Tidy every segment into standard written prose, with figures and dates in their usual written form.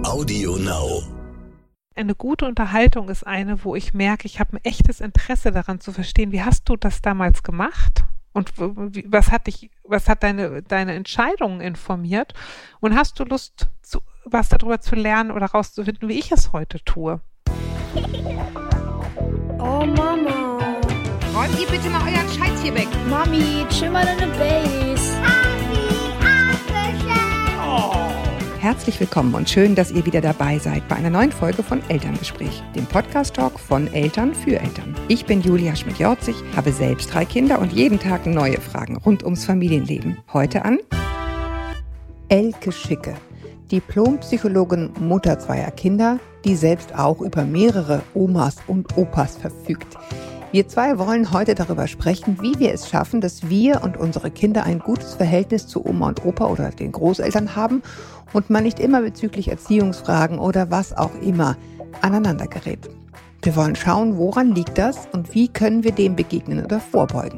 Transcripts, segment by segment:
Audio Now. Eine gute Unterhaltung ist eine, wo ich merke, ich habe ein echtes Interesse daran zu verstehen, wie hast du das damals gemacht? Und was hat deine Entscheidungen informiert? Und hast du Lust, was darüber zu lernen oder rauszufinden, wie ich es heute tue? Oh Mama. Räumt ihr bitte mal euren Scheiß hier weg. Mami, chill mal deine Base. Herzlich willkommen und schön, dass ihr wieder dabei seid bei einer neuen Folge von Elterngespräch, dem Podcast-Talk von Eltern für Eltern. Ich bin Julia Schmidt-Jorzig, habe selbst 3 Kinder und jeden Tag neue Fragen rund ums Familienleben. Heute an Elke Schicke, Diplompsychologin, Mutter 2 Kinder, die selbst auch über mehrere Omas und Opas verfügt. Wir 2 wollen heute darüber sprechen, wie wir es schaffen, dass wir und unsere Kinder ein gutes Verhältnis zu Oma und Opa oder den Großeltern haben und man nicht immer bezüglich Erziehungsfragen oder was auch immer aneinander gerät. Wir wollen schauen, woran liegt das und wie können wir dem begegnen oder vorbeugen.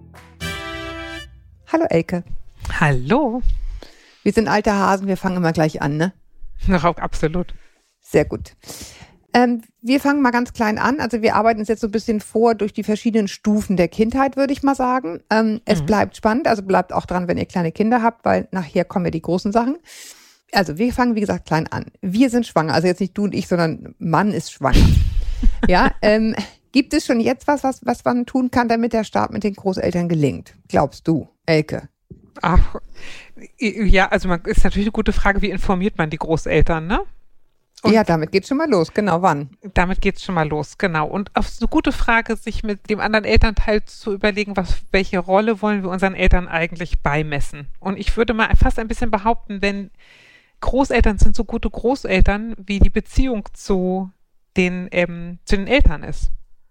Hallo Elke. Hallo. Wir sind alte Hasen, wir fangen immer gleich an, ne? Absolut. Sehr gut. Wir fangen mal ganz klein an. Also wir arbeiten uns jetzt so ein bisschen vor durch die verschiedenen Stufen der Kindheit, würde ich mal sagen. Es bleibt spannend, also bleibt auch dran, wenn ihr kleine Kinder habt, weil nachher kommen ja die großen Sachen. Also wir fangen, wie gesagt, klein an. Wir sind schwanger, also jetzt nicht du und ich, sondern Mann ist schwanger. Ja, gibt es schon jetzt was man tun kann, damit der Start mit den Großeltern gelingt? Glaubst du, Elke? Ach, ja, also ist natürlich eine gute Frage, wie informiert man die Großeltern, ne? Und ja, damit geht's schon mal los. Genau, wann? Damit geht's schon mal los, genau. Und auf so eine gute Frage, sich mit dem anderen Elternteil zu überlegen, welche Rolle wollen wir unseren Eltern eigentlich beimessen? Und ich würde mal fast ein bisschen behaupten, wenn Großeltern sind so gute Großeltern, wie die Beziehung zu den Eltern ist.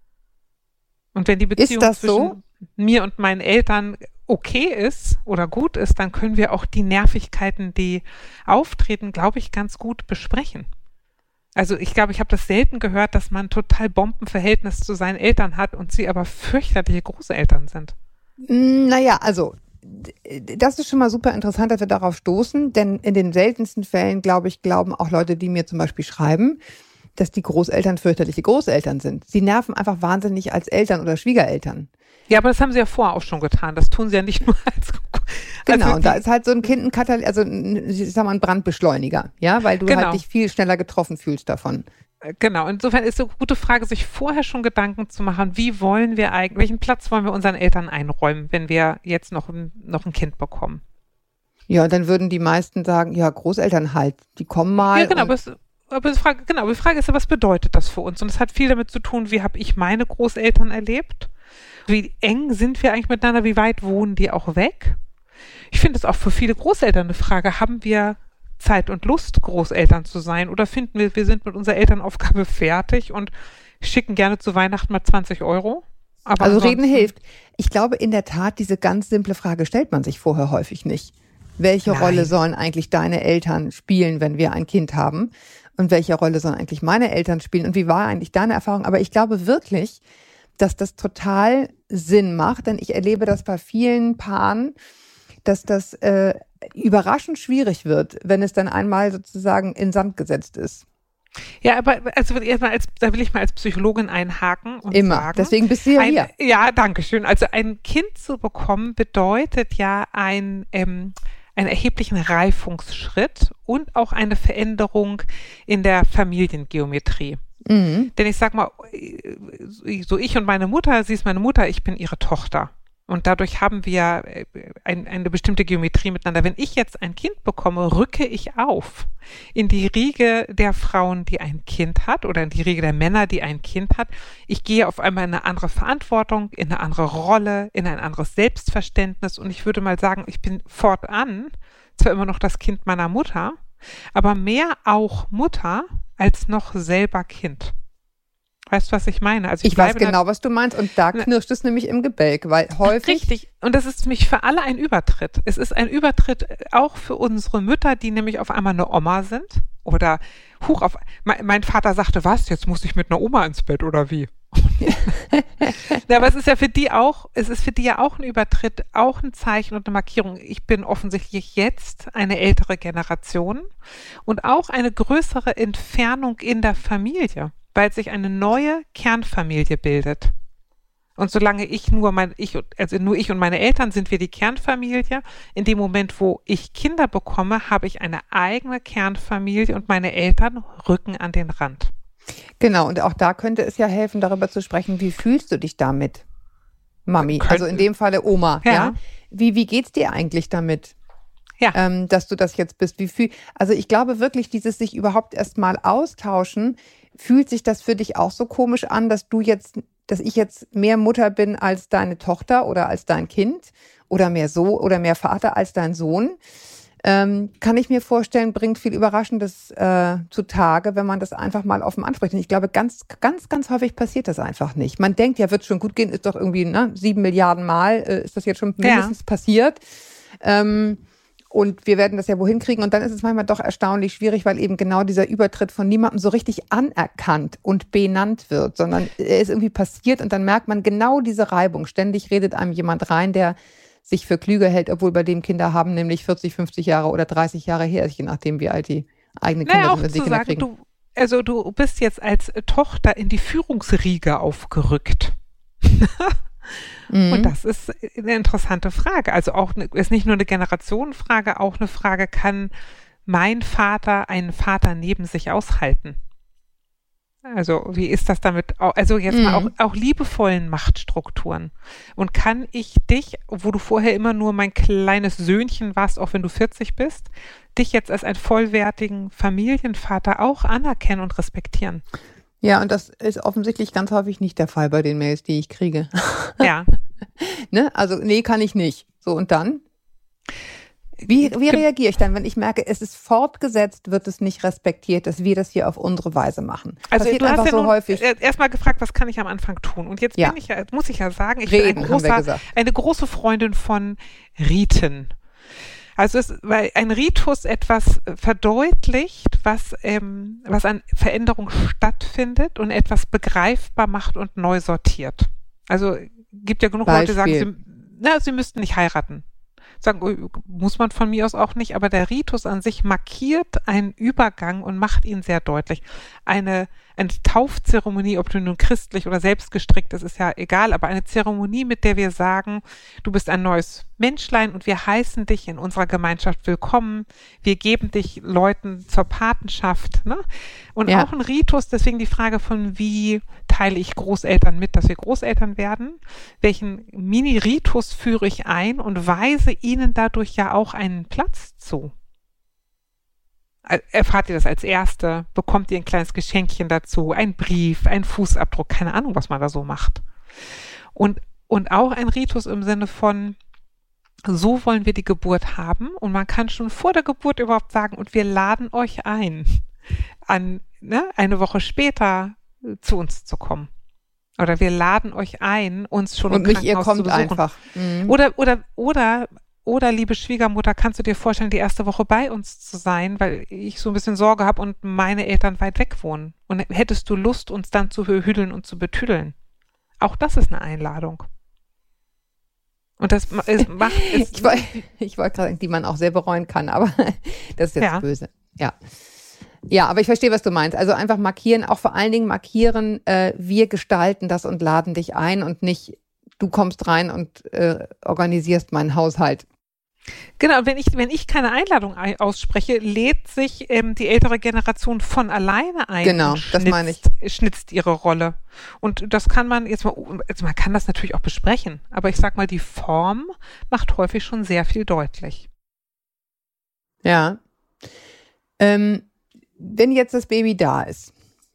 Und wenn die Beziehung zwischen mir und meinen Eltern okay ist oder gut ist, dann können wir auch die Nervigkeiten, die auftreten, glaube ich, ganz gut besprechen. Also ich glaube, ich habe das selten gehört, dass man total Bombenverhältnis zu seinen Eltern hat und sie aber fürchterliche Großeltern sind. Naja, also das ist schon mal super interessant, dass wir darauf stoßen, denn in den seltensten Fällen, glaube ich, glauben auch Leute, die mir zum Beispiel schreiben, dass die Großeltern fürchterliche Großeltern sind. Sie nerven einfach wahnsinnig als Eltern oder Schwiegereltern. Ja, aber das haben sie ja vorher auch schon getan. Das tun sie ja nicht nur als... Genau, und da ist halt so ein Kind ich sag mal ein Brandbeschleuniger, ja, weil du halt dich viel schneller getroffen fühlst davon. Genau, insofern ist eine gute Frage, sich vorher schon Gedanken zu machen, welchen Platz wollen wir unseren Eltern einräumen, wenn wir jetzt noch ein Kind bekommen. Ja, und dann würden die meisten sagen, ja, Großeltern halt, die kommen mal. Ja, genau, aber die Frage ist ja, was bedeutet das für uns? Und es hat viel damit zu tun, wie habe ich meine Großeltern erlebt? Wie eng sind wir eigentlich miteinander? Wie weit wohnen die auch weg? Ich finde es auch für viele Großeltern eine Frage, haben wir Zeit und Lust, Großeltern zu sein? Oder finden wir sind mit unserer Elternaufgabe fertig und schicken gerne zu Weihnachten mal 20 €? Aber also reden hilft. Ich glaube, in der Tat, diese ganz simple Frage stellt man sich vorher häufig nicht. Welche Rolle sollen eigentlich deine Eltern spielen, wenn wir ein Kind haben? Und welche Rolle sollen eigentlich meine Eltern spielen? Und wie war eigentlich deine Erfahrung? Aber ich glaube wirklich, dass das total Sinn macht, denn ich erlebe das bei vielen Paaren, dass das überraschend schwierig wird, wenn es dann einmal sozusagen in Sand gesetzt ist. Ja, aber also da will ich mal als Psychologin einhaken und sagen. Deswegen bist du ja hier. Ja, danke schön. Also ein Kind zu bekommen bedeutet ja einen erheblichen Reifungsschritt und auch eine Veränderung in der Familiengeometrie. Mhm. Denn ich sag mal, so ich und meine Mutter, sie ist meine Mutter, ich bin ihre Tochter. Und dadurch haben wir eine bestimmte Geometrie miteinander. Wenn ich jetzt ein Kind bekomme, rücke ich auf in die Riege der Frauen, die ein Kind hat, oder in die Riege der Männer, die ein Kind hat. Ich gehe auf einmal in eine andere Verantwortung, in eine andere Rolle, in ein anderes Selbstverständnis. Und ich würde mal sagen, ich bin fortan zwar immer noch das Kind meiner Mutter, aber mehr auch Mutter als noch selber Kind. Weißt du, was ich meine? Also ich weiß genau, was du meinst. Und da knirscht es nämlich im Gebälk, weil häufig... Richtig. Und das ist für mich für alle ein Übertritt. Es ist ein Übertritt auch für unsere Mütter, die nämlich auf einmal eine Oma sind. Oder mein Vater sagte, was? Jetzt muss ich mit einer Oma ins Bett oder wie? Und Ja, aber es ist für die ja auch ein Übertritt, auch ein Zeichen und eine Markierung. Ich bin offensichtlich jetzt eine ältere Generation und auch eine größere Entfernung in der Familie, weil sich eine neue Kernfamilie bildet. Und solange nur ich und meine Eltern sind wir die Kernfamilie. In dem Moment, wo ich Kinder bekomme, habe ich eine eigene Kernfamilie und meine Eltern rücken an den Rand. Genau, und auch da könnte es ja helfen, darüber zu sprechen, wie fühlst du dich damit, Mami? Also in dem Falle Oma. Ja. Wie geht's dir eigentlich damit? Ja. Dass du das jetzt bist? Also ich glaube wirklich, dieses sich überhaupt erst mal austauschen, fühlt sich das für dich auch so komisch an, dass ich jetzt mehr Mutter bin als deine Tochter oder als dein Kind oder mehr Vater als dein Sohn? Kann ich mir vorstellen, bringt viel Überraschendes zutage, wenn man das einfach mal offen anspricht. Und ich glaube, ganz, ganz, ganz häufig passiert das einfach nicht. Man denkt, ja, wird schon gut gehen, ist doch irgendwie 7 Milliarden Mal, ist das jetzt schon mindestens passiert. Und wir werden das ja wohin kriegen. Und dann ist es manchmal doch erstaunlich schwierig, weil eben genau dieser Übertritt von niemandem so richtig anerkannt und benannt wird, sondern er ist irgendwie passiert und dann merkt man genau diese Reibung. Ständig redet einem jemand rein, der sich für klüger hält, obwohl bei dem Kinder haben nämlich 40, 50 Jahre oder 30 Jahre her ist, je nachdem, wie alt die eigenen Kinder sind, wenn sie Kinder kriegen. Du bist jetzt als Tochter in die Führungsriege aufgerückt. Und das ist eine interessante Frage. Also ist nicht nur eine Generationenfrage, auch eine Frage, kann mein Vater einen Vater neben sich aushalten? Also wie ist das damit, also jetzt mal auch liebevollen Machtstrukturen. Und kann ich dich, wo du vorher immer nur mein kleines Söhnchen warst, auch wenn du 40 bist, dich jetzt als einen vollwertigen Familienvater auch anerkennen und respektieren? Ja, und das ist offensichtlich ganz häufig nicht der Fall bei den Mails, die ich kriege. Ja. Ne? Also, nee, kann ich nicht. So, und dann? Wie reagiere ich dann, wenn ich merke, es ist fortgesetzt, wird es nicht respektiert, dass wir das hier auf unsere Weise machen? Also passiert du hast einfach ja so häufig. Erstmal gefragt, was kann ich am Anfang tun? Und jetzt muss ich ja sagen, ich bin eine große Freundin von Riten. Also weil ein Ritus etwas verdeutlicht, was an Veränderung stattfindet und etwas begreifbar macht und neu sortiert. Also gibt ja genug Leute, die sagen, sie müssten nicht heiraten. Sagen, muss man von mir aus auch nicht, aber der Ritus an sich markiert einen Übergang und macht ihn sehr deutlich. Eine Taufzeremonie, ob du nun christlich oder selbst gestrickt ist, ist ja egal, aber eine Zeremonie, mit der wir sagen, du bist ein neues Menschlein und wir heißen dich in unserer Gemeinschaft willkommen, wir geben dich Leuten zur Patenschaft, ne? Und auch ein Ritus, deswegen die Frage von wie teile ich Großeltern mit, dass wir Großeltern werden, welchen Mini-Ritus führe ich ein und weise ihnen dadurch ja auch einen Platz zu. Erfahrt ihr das als Erste, bekommt ihr ein kleines Geschenkchen dazu, ein Brief, ein Fußabdruck, keine Ahnung, was man da so macht. Und auch ein Ritus im Sinne von, so wollen wir die Geburt haben und man kann schon vor der Geburt überhaupt sagen, und wir laden euch ein, eine Woche später zu uns zu kommen. Oder wir laden euch ein, uns schon im Krankenhaus zu besuchen. Und nicht, ihr kommt einfach. Oder, liebe Schwiegermutter, kannst du dir vorstellen, die erste Woche bei uns zu sein, weil ich so ein bisschen Sorge habe und meine Eltern weit weg wohnen. Und hättest du Lust, uns dann zu behüdeln und zu betüdeln? Auch das ist eine Einladung. Und das macht es. Ich wollte gerade sagen, die man auch sehr bereuen kann, aber das ist jetzt böse. Ja, aber ich verstehe, was du meinst. Also einfach markieren, auch vor allen Dingen markieren, wir gestalten das und laden dich ein und nicht, du kommst rein und organisierst meinen Haushalt. Genau, wenn ich keine Einladung ausspreche, lädt sich die ältere Generation von alleine ein. Genau, das meine ich. Schnitzt ihre Rolle. Und das kann man man kann das natürlich auch besprechen, aber ich sag mal, die Form macht häufig schon sehr viel deutlich. Ja. Wenn jetzt das Baby da ist,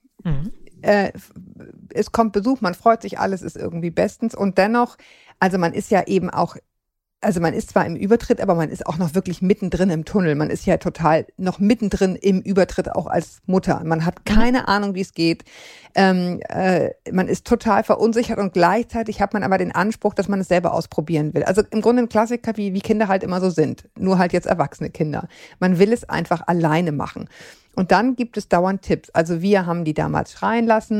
es kommt Besuch, man freut sich, alles ist irgendwie bestens und dennoch, also man ist ja eben auch, also man ist zwar im Übertritt, aber man ist auch noch wirklich mittendrin im Tunnel. Man ist ja total noch mittendrin im Übertritt, auch als Mutter. Man hat keine Ahnung, wie es geht. Man ist total verunsichert und gleichzeitig hat man aber den Anspruch, dass man es selber ausprobieren will. Also im Grunde ein Klassiker, wie Kinder halt immer so sind. Nur halt jetzt erwachsene Kinder. Man will es einfach alleine machen. Und dann gibt es dauernd Tipps. Also wir haben die damals schreien lassen.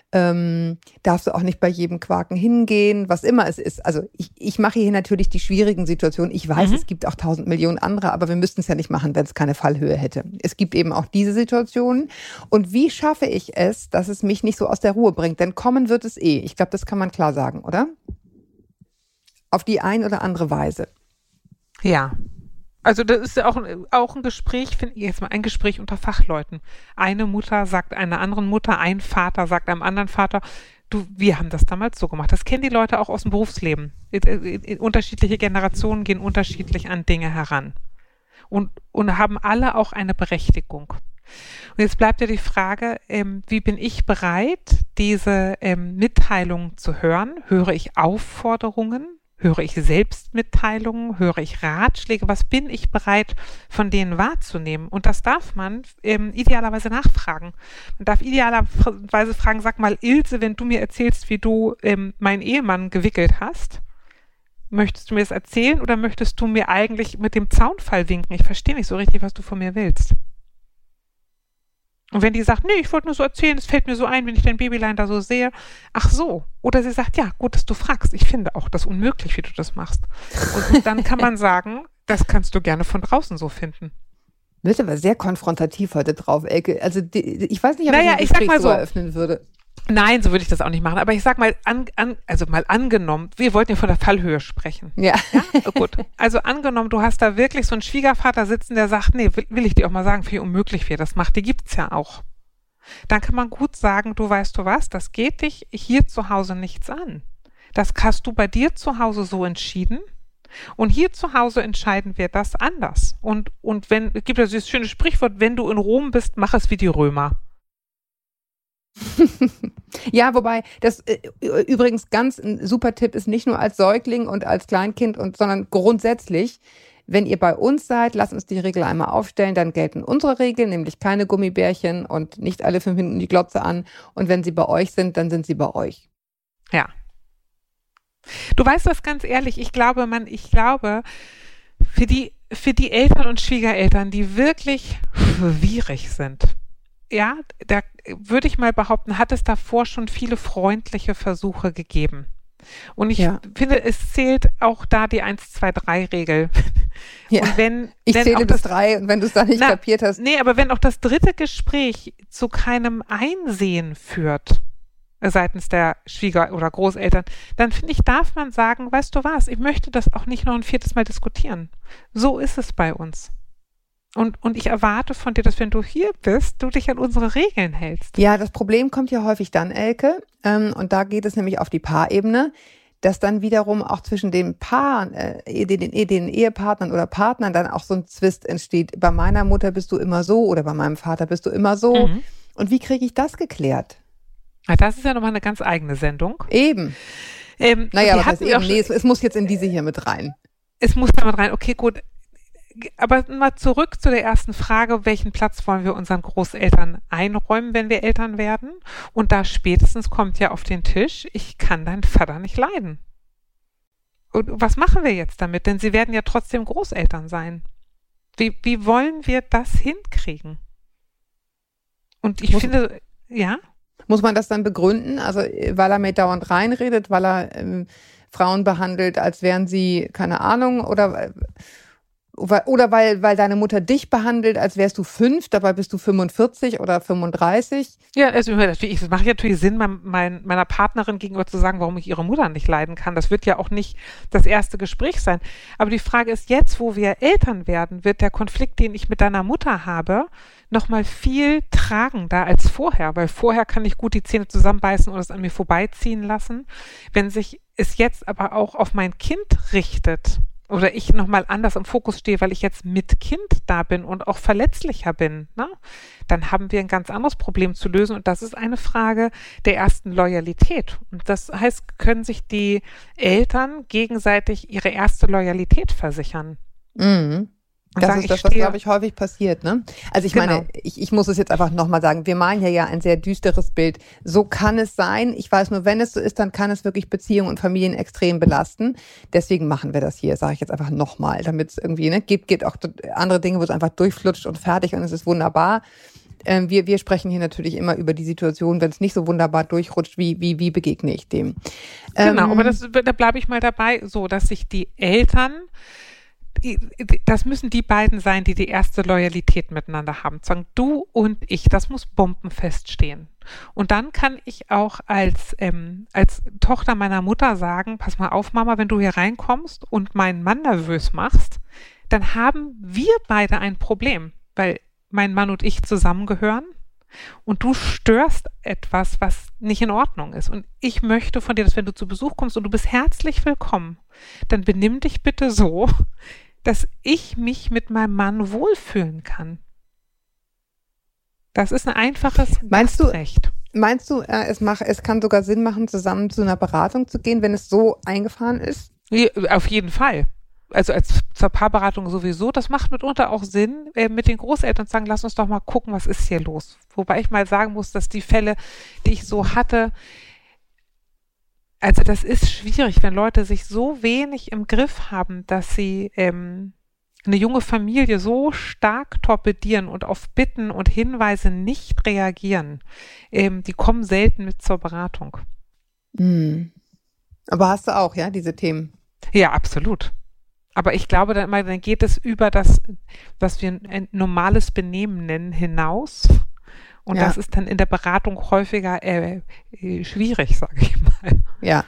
darfst du auch nicht bei jedem Quaken hingehen, was immer es ist. Also ich mache hier natürlich die schwierigen Situationen. Ich weiß, es gibt auch 1000 Millionen andere, aber wir müssten es ja nicht machen, wenn es keine Fallhöhe hätte. Es gibt eben auch diese Situationen. Und wie schaffe ich es, dass es mich nicht so aus der Ruhe bringt? Denn kommen wird es eh. Ich glaube, das kann man klar sagen, oder? Auf die ein oder andere Weise. Ja. Also das ist ja auch ein Gespräch, finde ich jetzt mal ein Gespräch unter Fachleuten. Eine Mutter sagt einer anderen Mutter, ein Vater sagt einem anderen Vater, du, wir haben das damals so gemacht. Das kennen die Leute auch aus dem Berufsleben. Unterschiedliche Generationen gehen unterschiedlich an Dinge heran und haben alle auch eine Berechtigung. Und jetzt bleibt ja die Frage, wie bin ich bereit, diese Mitteilungen zu hören? Höre ich Aufforderungen? Höre ich Selbstmitteilungen? Höre ich Ratschläge? Was bin ich bereit, von denen wahrzunehmen? Und das darf man idealerweise nachfragen. Man darf idealerweise fragen, sag mal, Ilse, wenn du mir erzählst, wie du meinen Ehemann gewickelt hast, möchtest du mir das erzählen oder möchtest du mir eigentlich mit dem Zaunfall winken? Ich verstehe nicht so richtig, was du von mir willst. Und wenn die sagt, nee, ich wollte nur so erzählen, es fällt mir so ein, wenn ich dein Babylein da so sehe. Ach so. Oder sie sagt, ja, gut, dass du fragst. Ich finde auch das unmöglich, wie du das machst. Und dann kann man sagen, das kannst du gerne von draußen so finden. Du bist aber sehr konfrontativ heute drauf, Elke. Also ich weiß nicht, ob ich ein Gespräch so eröffnen würde. Nein, so würde ich das auch nicht machen. Aber ich sag mal, mal angenommen, wir wollten ja von der Fallhöhe sprechen. Ja. Gut. Also angenommen, du hast da wirklich so einen Schwiegervater sitzen, der sagt, nee, will ich dir auch mal sagen, wie unmöglich wir das macht. Die gibt's ja auch. Dann kann man gut sagen, du weißt du was, das geht dich hier zu Hause nichts an. Das hast du bei dir zu Hause so entschieden. Und hier zu Hause entscheiden wir das anders. Und wenn, es gibt ja dieses schöne Sprichwort, wenn du in Rom bist, mach es wie die Römer. Ja, wobei das übrigens ganz ein super Tipp ist, nicht nur als Säugling und als Kleinkind, sondern grundsätzlich, wenn ihr bei uns seid, lasst uns die Regel einmal aufstellen, dann gelten unsere Regeln, nämlich keine Gummibärchen und nicht alle 5 Minuten die Glotze an. Und wenn sie bei euch sind, dann sind sie bei euch. Ja. Du weißt was, ganz ehrlich, ich glaube, für die Eltern und Schwiegereltern, die wirklich schwierig sind, ja, da würde ich mal behaupten, hat es davor schon viele freundliche Versuche gegeben. Und ich finde, es zählt auch da die 1-2-3-Regel. Ja. Und ich zähle bis 3 und wenn du es dann nicht kapiert hast. Nee, aber wenn auch das dritte Gespräch zu keinem Einsehen führt, seitens der Schwieger- oder Großeltern, dann finde ich, darf man sagen, weißt du was, ich möchte das auch nicht noch ein 4. Mal diskutieren. So ist es bei uns. Und ich erwarte von dir, dass wenn du hier bist, du dich an unsere Regeln hältst. Ja, das Problem kommt ja häufig dann, Elke, und da geht es nämlich auf die Paarebene, dass dann wiederum auch zwischen den Paaren, den Ehepartnern oder Partnern dann auch so ein Zwist entsteht. Bei meiner Mutter bist du immer so oder bei meinem Vater bist du immer so. Mhm. Und wie kriege ich das geklärt? Das ist ja nochmal eine ganz eigene Sendung. Eben. Es muss jetzt in diese hier mit rein. Es muss da mit rein, okay, gut. Aber mal zurück zu der ersten Frage, welchen Platz wollen wir unseren Großeltern einräumen, wenn wir Eltern werden? Und da spätestens kommt ja auf den Tisch, ich kann deinen Vater nicht leiden. Und was machen wir jetzt damit? Denn sie werden ja trotzdem Großeltern sein. Wie wollen wir das hinkriegen? Und ich finde, ja? Muss man das dann begründen? Also, weil er mir dauernd reinredet, weil er Frauen behandelt, als wären sie, keine Ahnung, oder weil deine Mutter dich behandelt, als wärst du 5, dabei bist du 45 oder 35. Ja, es macht natürlich Sinn, meiner Partnerin gegenüber zu sagen, warum ich ihre Mutter nicht leiden kann. Das wird ja auch nicht das erste Gespräch sein. Aber die Frage ist jetzt, wo wir Eltern werden, wird der Konflikt, den ich mit deiner Mutter habe, nochmal viel tragender als vorher. Weil vorher kann ich gut die Zähne zusammenbeißen und es an mir vorbeiziehen lassen. Wenn sich es jetzt aber auch auf mein Kind richtet, oder ich nochmal anders im Fokus stehe, weil ich jetzt mit Kind da bin und auch verletzlicher bin, ne? Dann haben wir ein ganz anderes Problem zu lösen und das ist eine Frage der ersten Loyalität. Und das heißt, können sich die Eltern gegenseitig ihre erste Loyalität versichern? Mhm. Das ist das, was, glaube ich, häufig passiert, ne? Also ich meine, ich muss es jetzt einfach nochmal sagen, wir malen ja ein sehr düsteres Bild. So kann es sein. Ich weiß nur, wenn es so ist, dann kann es wirklich Beziehungen und Familien extrem belasten. Deswegen machen wir das hier, sage ich jetzt einfach nochmal, damit es irgendwie, ne, gibt auch andere Dinge, wo es einfach durchflutscht und fertig und es ist wunderbar. Wir sprechen hier natürlich immer über die Situation, wenn es nicht so wunderbar durchrutscht, wie begegne ich dem? Genau, aber da bleibe ich mal dabei, so, dass sich die Eltern, das müssen die beiden sein, die erste Loyalität miteinander haben. Sagen, du und ich, das muss bombenfest stehen. Und dann kann ich auch als Tochter meiner Mutter sagen, pass mal auf, Mama, wenn du hier reinkommst und meinen Mann nervös machst, dann haben wir beide ein Problem, weil mein Mann und ich zusammengehören und du störst etwas, was nicht in Ordnung ist. Und ich möchte von dir, dass wenn du zu Besuch kommst und du bist herzlich willkommen, dann benimm dich bitte so, dass ich mich mit meinem Mann wohlfühlen kann. Das ist ein einfaches Recht. Meinst du, es kann sogar Sinn machen, zusammen zu einer Beratung zu gehen, wenn es so eingefahren ist? Ja, auf jeden Fall. Also zur Paarberatung sowieso. Das macht mitunter auch Sinn, mit den Großeltern zu sagen, lass uns doch mal gucken, was ist hier los. Wobei ich mal sagen muss, dass die Fälle, die ich so hatte, also das ist schwierig, wenn Leute sich so wenig im Griff haben, dass sie eine junge Familie so stark torpedieren und auf Bitten und Hinweise nicht reagieren. Die kommen selten mit zur Beratung. Aber hast du auch, ja, diese Themen? Ja, absolut. Aber ich glaube, dann geht es über das, was wir ein normales Benehmen nennen, hinaus. Und das ist dann in der Beratung häufiger schwierig, sage ich mal. Ja.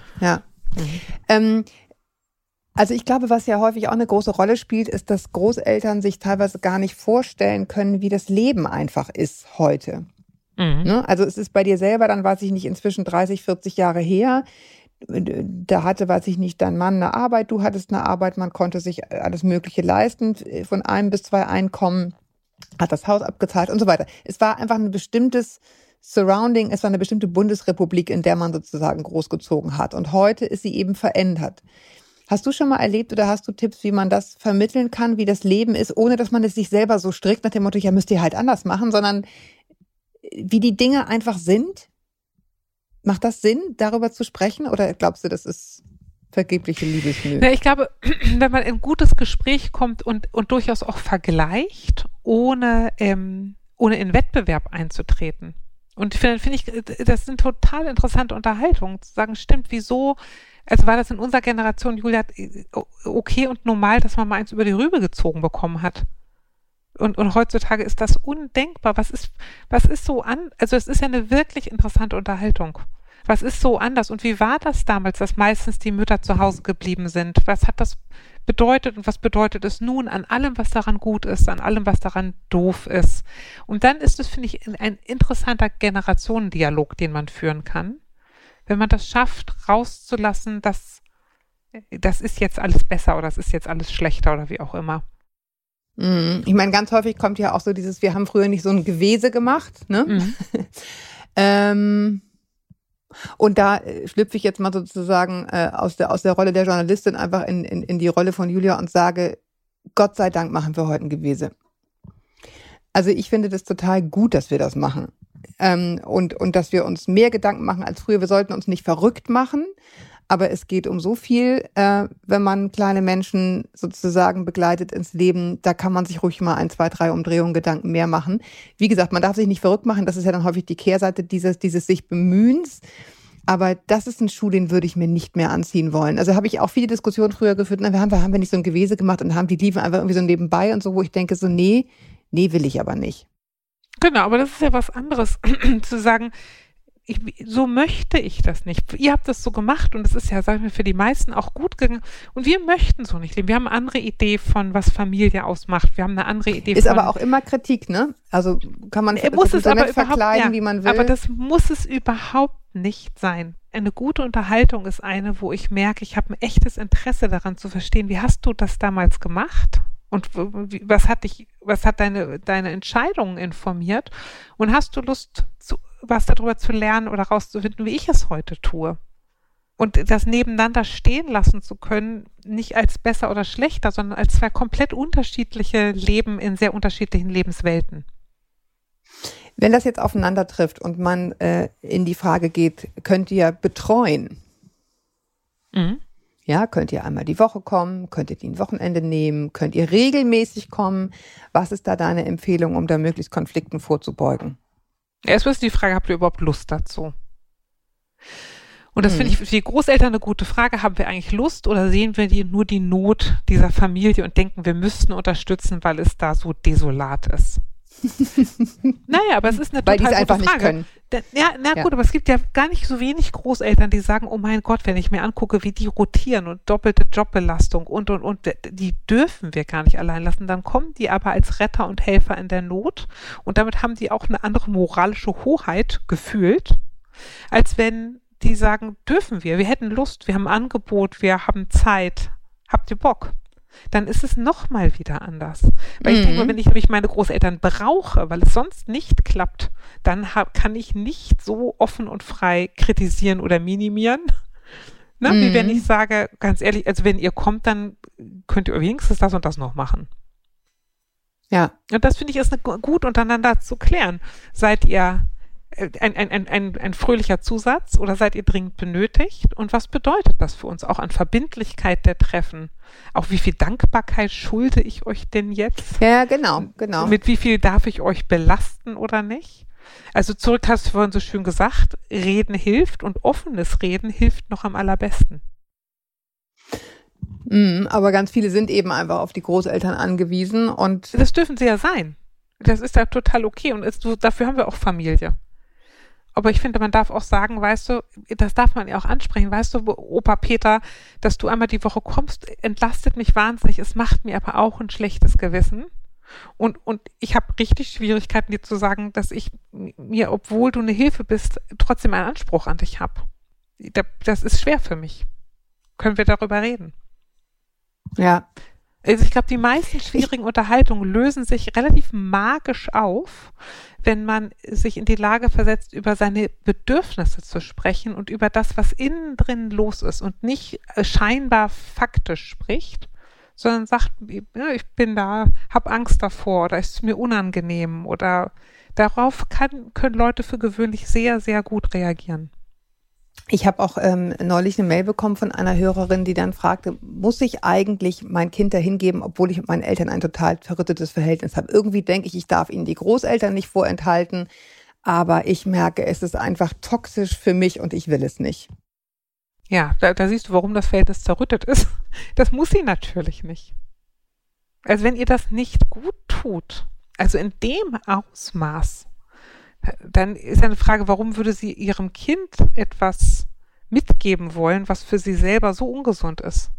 Also ich glaube, was ja häufig auch eine große Rolle spielt, ist, dass Großeltern sich teilweise gar nicht vorstellen können, wie das Leben einfach ist heute. Ne? Also es ist bei dir selber, dann weiß ich nicht, inzwischen 30, 40 Jahre her. Da hatte, weiß ich nicht, dein Mann eine Arbeit, du hattest eine Arbeit, man konnte sich alles Mögliche leisten, von 1 bis 2 Einkommen, hat das Haus abgezahlt und so weiter. Es war einfach ein bestimmtes Surrounding, es war eine bestimmte Bundesrepublik, in der man sozusagen großgezogen hat. Und heute ist sie eben verändert. Hast du schon mal erlebt oder hast du Tipps, wie man das vermitteln kann, wie das Leben ist, ohne dass man es sich selber so strikt nach dem Motto, ja, müsst ihr halt anders machen, sondern wie die Dinge einfach sind? Macht das Sinn, darüber zu sprechen, oder glaubst du, das ist vergebliche Liebesmühe? Ich glaube, wenn man in ein gutes Gespräch kommt und durchaus auch vergleicht, ohne in Wettbewerb einzutreten. Und finde ich, das sind total interessante Unterhaltungen, zu sagen, stimmt, wieso, also war das in unserer Generation, Julia, okay und normal, dass man mal eins über die Rübe gezogen bekommen hat. Und heutzutage ist das undenkbar. Was ist so also es ist ja eine wirklich interessante Unterhaltung. Was ist so anders? Und wie war das damals, dass meistens die Mütter zu Hause geblieben sind? Was hat das bedeutet und was bedeutet es nun an allem, was daran gut ist, an allem, was daran doof ist? Und dann ist es, finde ich, ein interessanter Generationendialog, den man führen kann. Wenn man das schafft, rauszulassen, das ist jetzt alles besser oder das ist jetzt alles schlechter oder wie auch immer. Ich meine, ganz häufig kommt ja auch so dieses, wir haben früher nicht so ein Gewese gemacht, ne? Und da schlüpfe ich jetzt mal sozusagen aus der Rolle der Journalistin einfach in die Rolle von Julia und sage, Gott sei Dank machen wir heute ein Gewese. Also ich finde das total gut, dass wir das machen. Und dass wir uns mehr Gedanken machen als früher. Wir sollten uns nicht verrückt machen, aber es geht um so viel, wenn man kleine Menschen sozusagen begleitet ins Leben, da kann man sich ruhig mal 1, 2, 3 Umdrehungen Gedanken mehr machen. Wie gesagt, man darf sich nicht verrückt machen, das ist ja dann häufig die Kehrseite dieses sich Bemühens. Aber das ist ein Schuh, den würde ich mir nicht mehr anziehen wollen. Also habe ich auch viele Diskussionen früher geführt, haben wir nicht so ein Gewese gemacht und haben die liefen einfach irgendwie so nebenbei und so, wo ich denke so, nee, will ich aber nicht. Genau, aber das ist ja was anderes, zu sagen, so möchte ich das nicht. Ihr habt das so gemacht und es ist ja, sagen wir, für die meisten auch gut gegangen. Und wir möchten so nicht leben. Wir haben eine andere Idee von, was Familie ausmacht. Wir haben eine andere Idee ist aber auch immer Kritik, ne? Also kann man muss es aber verkleiden, wie man will. Aber das muss es überhaupt nicht sein. Eine gute Unterhaltung ist eine, wo ich merke, ich habe ein echtes Interesse daran zu verstehen, wie hast du das damals gemacht? Und was hat deine Entscheidungen informiert? Und hast du Lust, was darüber zu lernen oder rauszufinden, wie ich es heute tue? Und das nebeneinander stehen lassen zu können, nicht als besser oder schlechter, sondern als 2 komplett unterschiedliche Leben in sehr unterschiedlichen Lebenswelten. Wenn das jetzt aufeinander trifft und man in die Frage geht, könnt ihr betreuen? Mhm. Ja, könnt ihr einmal die Woche kommen? Könnt ihr die ein Wochenende nehmen? Könnt ihr regelmäßig kommen? Was ist da deine Empfehlung, um da möglichst Konflikten vorzubeugen? Erstmal ist die Frage, habt ihr überhaupt Lust dazu? Und das finde ich für die Großeltern eine gute Frage. Haben wir eigentlich Lust oder sehen wir nur die Not dieser Familie und denken, wir müssten unterstützen, weil es da so desolat ist? Naja, aber es ist eine weil die es total einfach gute Frage. nicht können. Ja, gut, aber es gibt ja gar nicht so wenig Großeltern, die sagen, oh mein Gott, wenn ich mir angucke, wie die rotieren und doppelte Jobbelastung und, die dürfen wir gar nicht allein lassen. Dann kommen die aber als Retter und Helfer in der Not und damit haben die auch eine andere moralische Hoheit gefühlt, als wenn die sagen, dürfen wir hätten Lust, wir haben ein Angebot, wir haben Zeit, habt ihr Bock? Dann ist es nochmal wieder anders. Weil ich denke, wenn ich nämlich meine Großeltern brauche, weil es sonst nicht klappt, dann kann ich nicht so offen und frei kritisieren oder minimieren. Ne? Wie wenn ich sage, ganz ehrlich, also wenn ihr kommt, dann könnt ihr wenigstens das und das noch machen. Ja. Und das finde ich ist gut untereinander zu klären. Seid ihr ein fröhlicher Zusatz oder seid ihr dringend benötigt? Und was bedeutet das für uns auch an Verbindlichkeit der Treffen? Auch wie viel Dankbarkeit schulde ich euch denn jetzt? Ja, genau. Mit wie viel darf ich euch belasten oder nicht? Also zurück hast du vorhin so schön gesagt, Reden hilft und offenes Reden hilft noch am allerbesten. Aber ganz viele sind eben einfach auf die Großeltern angewiesen und das dürfen sie ja sein. Das ist ja total okay und dafür haben wir auch Familie. Aber ich finde, man darf auch sagen, weißt du, das darf man ja auch ansprechen, weißt du, Opa Peter, dass du einmal die Woche kommst, entlastet mich wahnsinnig, es macht mir aber auch ein schlechtes Gewissen. Und ich habe richtig Schwierigkeiten, dir zu sagen, dass ich mir, obwohl du eine Hilfe bist, trotzdem einen Anspruch an dich habe. Das ist schwer für mich. Können wir darüber reden? Ja. Also ich glaube, die meisten schwierigen Unterhaltungen lösen sich relativ magisch auf, wenn man sich in die Lage versetzt, über seine Bedürfnisse zu sprechen und über das, was innen drin los ist und nicht scheinbar faktisch spricht, sondern sagt, ja, ich bin da, habe Angst davor oder ist mir unangenehm oder darauf können Leute für gewöhnlich sehr, sehr gut reagieren. Ich habe auch neulich eine Mail bekommen von einer Hörerin, die dann fragte, muss ich eigentlich mein Kind dahin geben, obwohl ich mit meinen Eltern ein total verrüttetes Verhältnis habe? Irgendwie denke ich darf ihnen die Großeltern nicht vorenthalten, aber ich merke, es ist einfach toxisch für mich und ich will es nicht. Ja, da siehst du, warum das Verhältnis zerrüttet ist. Das muss sie natürlich nicht. Also wenn ihr das nicht gut tut, also in dem Ausmaß, dann ist eine Frage, warum würde sie ihrem Kind etwas mitgeben wollen, was für sie selber so ungesund ist?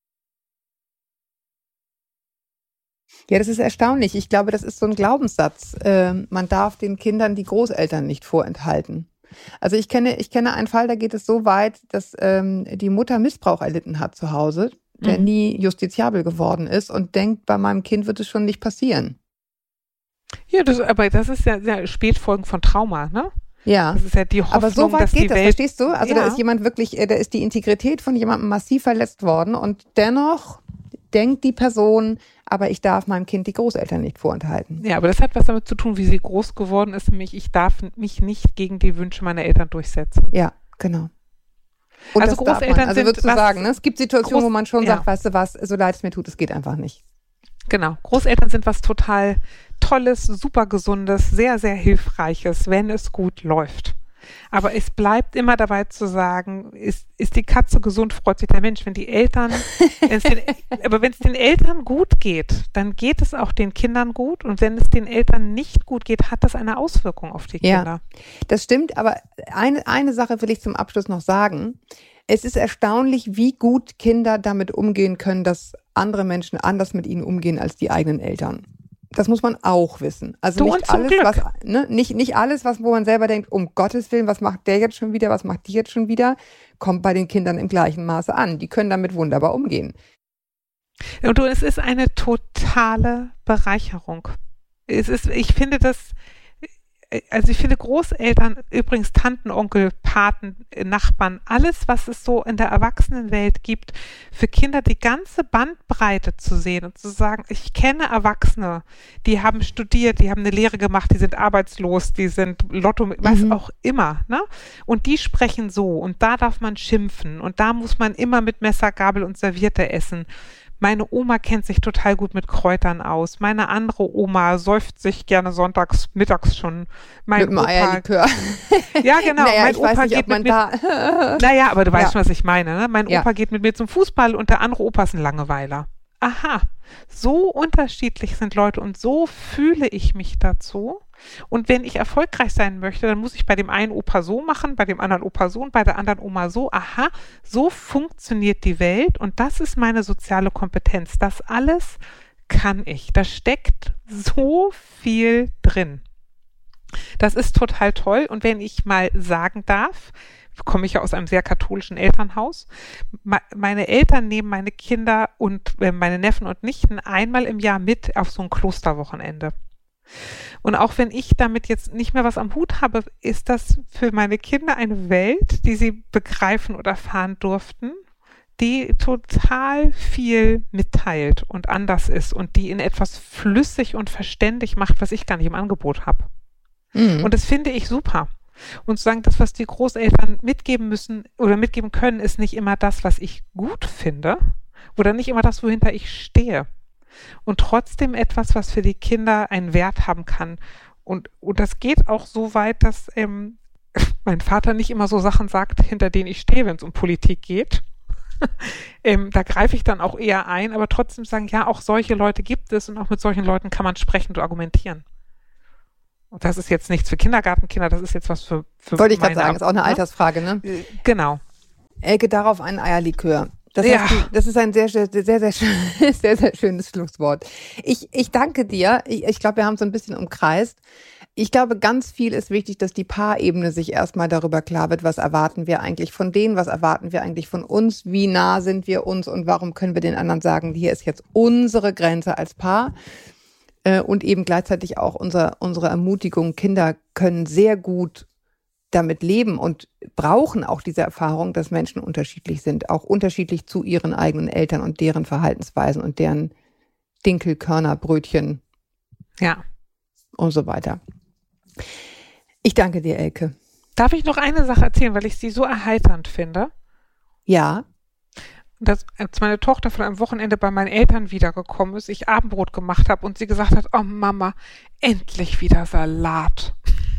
Ja, das ist erstaunlich. Ich glaube, das ist so ein Glaubenssatz. Man darf den Kindern die Großeltern nicht vorenthalten. Also ich kenne einen Fall, da geht es so weit, dass die Mutter Missbrauch erlitten hat zu Hause, der nie justiziabel geworden ist und denkt, bei meinem Kind wird es schon nicht passieren. Ja, aber das ist ja Spätfolgen von Trauma, ne? Ja. Das ist ja die Hoffnung, aber so weit dass geht die das, Welt, verstehst du? Also da ist jemand wirklich, da ist die Integrität von jemandem massiv verletzt worden und dennoch denkt die Person, aber ich darf meinem Kind die Großeltern nicht vorenthalten. Ja, aber das hat was damit zu tun, wie sie groß geworden ist, nämlich ich darf mich nicht gegen die Wünsche meiner Eltern durchsetzen. Ja, genau. Und also das darf Großeltern man. Also würdest du sagen, ne? Es gibt Situationen, wo man schon ja. sagt, weißt du was, so leid es mir tut, es geht einfach nicht. Genau. Großeltern sind was total Tolles, super Gesundes, sehr, sehr Hilfreiches, wenn es gut läuft. Aber es bleibt immer dabei zu sagen, ist die Katze gesund, freut sich der Mensch. Wenn die Eltern, aber wenn es den Eltern gut geht, dann geht es auch den Kindern gut. Und wenn es den Eltern nicht gut geht, hat das eine Auswirkung auf die Kinder. Ja, das stimmt. Aber eine Sache will ich zum Abschluss noch sagen. Es ist erstaunlich, wie gut Kinder damit umgehen können, dass andere Menschen anders mit ihnen umgehen als die eigenen Eltern. Das muss man auch wissen. Also nicht alles, nicht alles, wo man selber denkt, um Gottes Willen, was macht der jetzt schon wieder, was macht die jetzt schon wieder, kommt bei den Kindern im gleichen Maße an. Die können damit wunderbar umgehen. Und es ist eine totale Bereicherung. Ich finde das, also ich finde Großeltern, übrigens Tanten, Onkel, Paten, Nachbarn, alles, was es so in der Erwachsenenwelt gibt, für Kinder die ganze Bandbreite zu sehen und zu sagen, ich kenne Erwachsene, die haben studiert, die haben eine Lehre gemacht, die sind arbeitslos, die sind Lotto, was auch immer, ne? Und die sprechen so und da darf man schimpfen und da muss man immer mit Messer, Gabel und Serviette essen. Meine Oma kennt sich total gut mit Kräutern aus. Meine andere Oma säuft sich gerne sonntags, mittags schon. Mein mit dem Eierlikör. Ja, genau. Naja, mein ich Opa weiß nicht, geht ob man mit da... Naja, aber du weißt Ja. schon, was ich meine. Ne? Mein Ja. Opa geht mit mir zum Fußball und der andere Opa ist ein Langeweiler. Aha, so unterschiedlich sind Leute und so fühle ich mich dazu. Und wenn ich erfolgreich sein möchte, dann muss ich bei dem einen Opa so machen, bei dem anderen Opa so und bei der anderen Oma so. Aha, so funktioniert die Welt und das ist meine soziale Kompetenz. Das alles kann ich. Da steckt so viel drin. Das ist total toll. Und wenn ich mal sagen darf, komme ich ja aus einem sehr katholischen Elternhaus. Meine Eltern nehmen meine Kinder und meine Neffen und Nichten einmal im Jahr mit auf so ein Klosterwochenende. Und auch wenn ich damit jetzt nicht mehr was am Hut habe, ist das für meine Kinder eine Welt, die sie begreifen oder erfahren durften, die total viel mitteilt und anders ist und die in etwas flüssig und verständlich macht, was ich gar nicht im Angebot habe. Und das finde ich super. Und zu sagen, das, was die Großeltern mitgeben müssen oder mitgeben können, ist nicht immer das, was ich gut finde oder nicht immer das, wohinter ich stehe. Und trotzdem etwas, was für die Kinder einen Wert haben kann. Und das geht auch so weit, dass mein Vater nicht immer so Sachen sagt, hinter denen ich stehe, wenn es um Politik geht. Da greife ich dann auch eher ein, aber trotzdem sagen, ja, auch solche Leute gibt es und auch mit solchen Leuten kann man sprechen und argumentieren. Und das ist jetzt nichts für Kindergartenkinder, das ist jetzt was für Wollte ich gerade sagen, ist auch eine Altersfrage, ne? Genau. Elke, darauf einen Eierlikör. Das, Ja. das ist ein sehr, sehr, sehr, sehr, sehr, sehr schönes Schlusswort. Ich danke dir. Ich glaube, wir haben es so ein bisschen umkreist. Ich glaube, ganz viel ist wichtig, dass die Paarebene sich erstmal darüber klar wird, was erwarten wir eigentlich von denen, was erwarten wir eigentlich von uns, wie nah sind wir uns und warum können wir den anderen sagen, hier ist jetzt unsere Grenze als Paar. Und eben gleichzeitig auch unsere Ermutigung, Kinder können sehr gut damit leben und brauchen auch diese Erfahrung, dass Menschen unterschiedlich sind, auch unterschiedlich zu ihren eigenen Eltern und deren Verhaltensweisen und deren Dinkelkörner, Brötchen Ja. und so weiter. Ich danke dir, Elke. Darf ich noch eine Sache erzählen, weil ich sie so erheiternd finde? Ja, Dass als meine Tochter von einem Wochenende bei meinen Eltern wiedergekommen ist, ich Abendbrot gemacht habe und sie gesagt hat, oh Mama, endlich wieder Salat.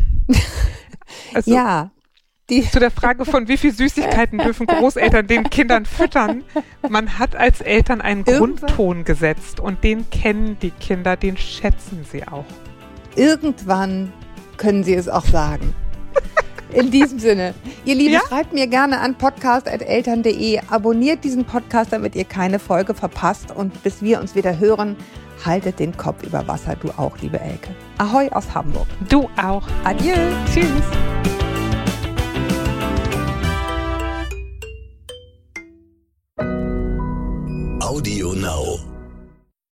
Also ja. zu der Frage von wie viel Süßigkeiten dürfen Großeltern den Kindern füttern. Man hat als Eltern einen Grundton gesetzt und den kennen die Kinder, den schätzen sie auch. Irgendwann können sie es auch sagen. In diesem Sinne, ihr Lieben, Ja? schreibt mir gerne an podcast@eltern.de, abonniert diesen Podcast, damit ihr keine Folge verpasst und bis wir uns wieder hören, haltet den Kopf über Wasser, du auch, liebe Elke. Ahoi aus Hamburg. Du auch. Adieu. Tschüss.